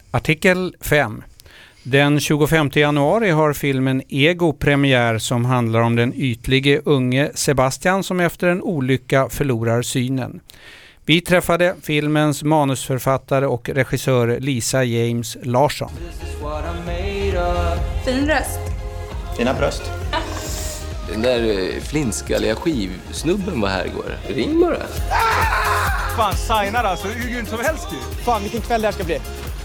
Artikel 5. Den 25 januari har filmen Ego premiär som handlar om den ytlige unge Sebastian som efter en olycka förlorar synen. Vi träffade filmens manusförfattare och regissör Lisa James Larsson. Fin röst. Fina bröst. Den där flinskalliga skivsnubben var här igår. Ring bara. Fan, signar alltså. Det är ju inte som helst ju. Fan, vilken kväll det här ska bli.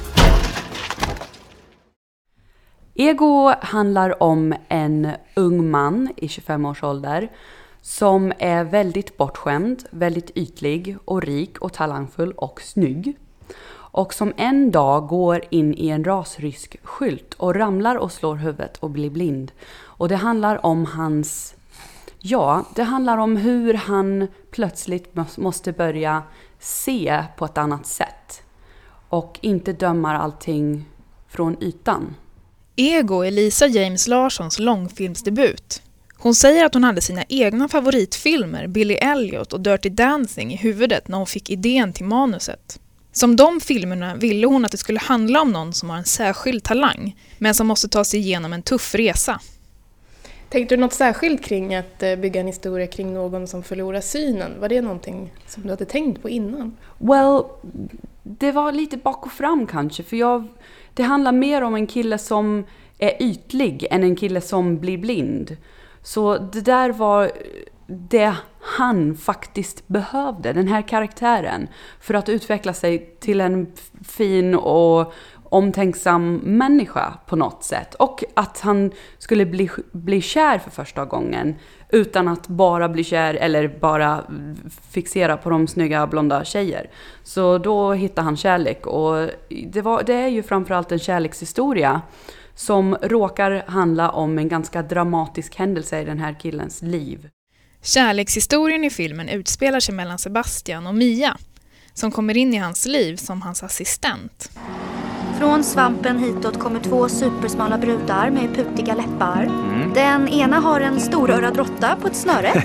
Ego handlar om en ung man i 25 års ålder som är väldigt bortskämd, väldigt ytlig och rik och talangfull och snygg. Och som en dag går in i en rasrysk skylt och ramlar och slår huvudet och blir blind. Och det handlar om det handlar om hur han plötsligt måste börja se på ett annat sätt. Och inte dömar allting från ytan. Ego är Lisa James Larssons långfilmsdebut. Hon säger att hon hade sina egna favoritfilmer, Billy Elliot och Dirty Dancing, i huvudet när hon fick idén till manuset. Som de filmerna ville hon att det skulle handla om någon som har en särskild talang, men som måste ta sig igenom en tuff resa. Tänkte du något särskilt kring att bygga en historia kring någon som förlorar synen? Var det någonting som du hade tänkt på innan? Well, det var lite bak och fram kanske, för det handlar mer om en kille som är ytlig än en kille som blir blind. Så det där var det han faktiskt behövde, den här karaktären, för att utveckla sig till en fin och omtänksam människa på något sätt. Och att han skulle bli kär för första gången utan att bara bli kär eller bara fixera på de snygga blonda tjejer. Så då hittar han kärlek, och det är ju framförallt en kärlekshistoria som råkar handla om en ganska dramatisk händelse i den här killens liv. Kärlekshistorien i filmen utspelar sig mellan Sebastian och Mia, som kommer in i hans liv som hans assistent. Från svampen hitåt kommer 2 supersmala brudar med putiga läppar. Den ena har en storörad råtta på ett snöre.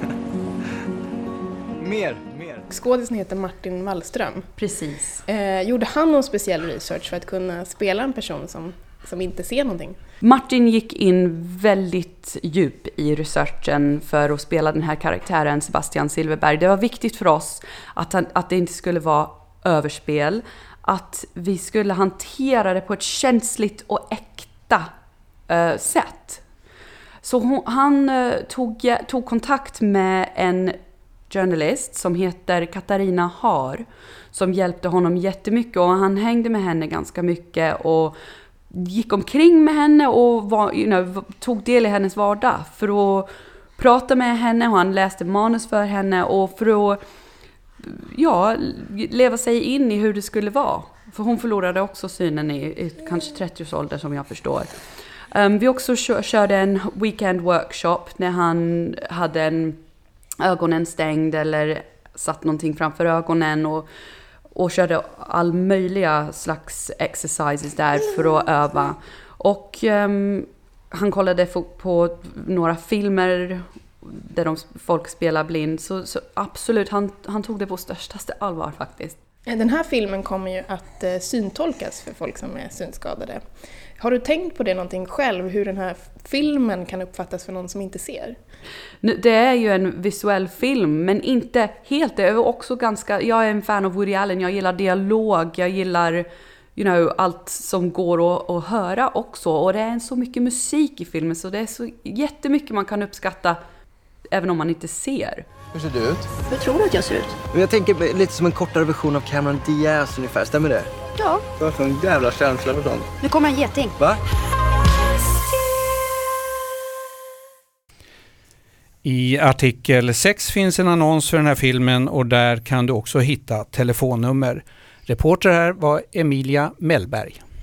Mer. Skådisen heter Martin Wallström. Precis. Gjorde han någon speciell research för att kunna spela en person som inte ser någonting? Martin gick in väldigt djup i researchen för att spela den här karaktären, Sebastian Silverberg. Det var viktigt för oss att det inte skulle vara överspel, att vi skulle hantera det på ett känsligt och äkta sätt. Så han tog kontakt med en journalist som heter Katarina Har, som hjälpte honom jättemycket, och han hängde med henne ganska mycket och gick omkring med henne och tog del i hennes vardag för att prata med henne, och han läste manus för henne och för att leva sig in i hur det skulle vara. För hon förlorade också synen i kanske 30-årsåldern, som jag förstår. Vi också körde en weekend workshop när han hade ögonen stängd eller satt någonting framför ögonen, och körde all möjliga slags exercises där för att öva. Och han kollade på några filmer där folk spelar blind. Så absolut, han tog det på störstaste allvar faktiskt. Den här filmen kommer ju att syntolkas för folk som är synskadade. Har du tänkt på det någonting själv, hur den här filmen kan uppfattas för någon som inte ser? Det är ju en visuell film, men inte helt. Det är också jag är en fan av Woody Allen, jag gillar dialog, jag gillar allt som går att höra också. Och det är så mycket musik i filmen, så det är så jättemycket man kan uppskatta även om man inte ser. Hur ser du ut? Hur tror du att jag ser ut? Jag tänker lite som en kortare version av Cameron Diaz ungefär, stämmer det? Ja. Du har sån jävla känsla för sånt. Nu kommer en geting. Va? I artikel 6 finns en annons för den här filmen, och där kan du också hitta telefonnummer. Reporter här var Emilia Mellberg.